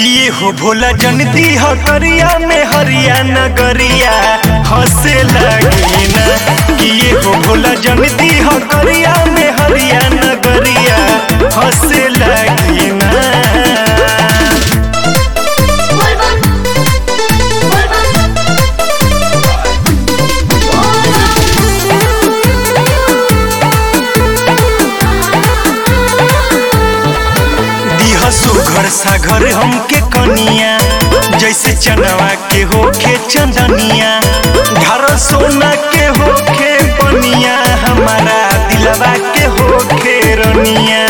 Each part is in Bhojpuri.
किए हो भोला जनती हो करिया में हरिया नगरिया हंसे लगी ना। किए हो भोला जनती हो करिया में हरिया नगरिया हंसे लगी ना। घर सागर हमके कनिया जैसे चनवा के होखे चंदनिया घर सोना के होखे बनिया हमारा दिलवा के होखे रनिया।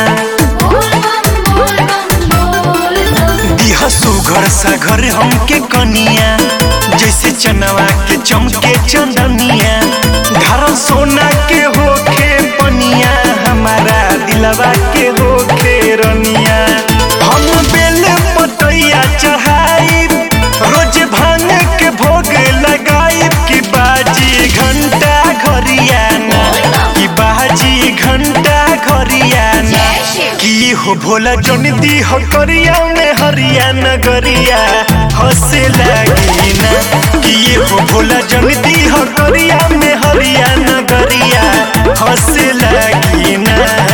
दिहसु घर सागर हमके कनिया जैसे चनवा के चमके चंदनिया घर सोना के होखे बनिया हमारा दिलवा के होखे रनिया। हम बेल पतैया चढ़ाई रोज भांग के भोग लगाई कि बाजी घंटा घरियाना कि बाजी घंटा घरियाना। की हो भोला जनती हो करिया में हरिया नगरिया हंसे लगी ना। की हो भोला जनती हो करिया में हरिया नगरिया हंसे लगी ना।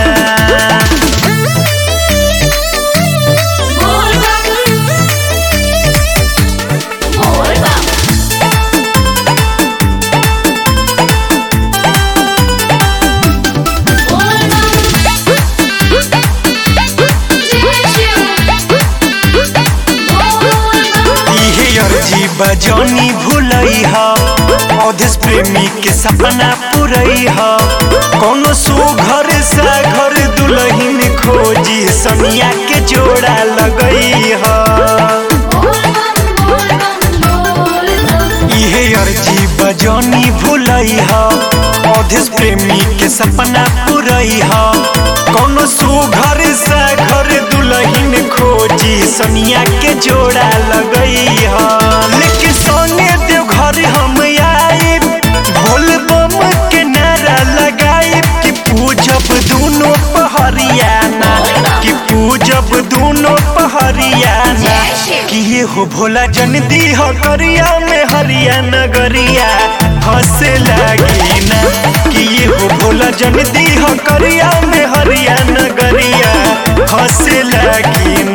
बजनी भूलई हा अवधेश प्रेमी के सपना पुरई हा कोनो सुघर सा घर दुल्हन खोजी सनिया के जोड़ा लगई हा। इहे अर्जी बजनी भूलई हा अवधेश प्रेमी के सपना पुरई हा कोनो सुघर सा घर दुल्हन खोजी सनिया के जोड़ा लगई हा। लेकिन सोने देव घर हम आए बोल बम के नारा लगाए कि पूजब दोनों पहरियाना कि पूजब दोनों पहरियाना। किए हो भोला जनती हो करिया में हरिया नगरिया हंसे लगी ना। किए हो भोला जनती हो करिया में हरिया नगरिया हंसे लगी ना।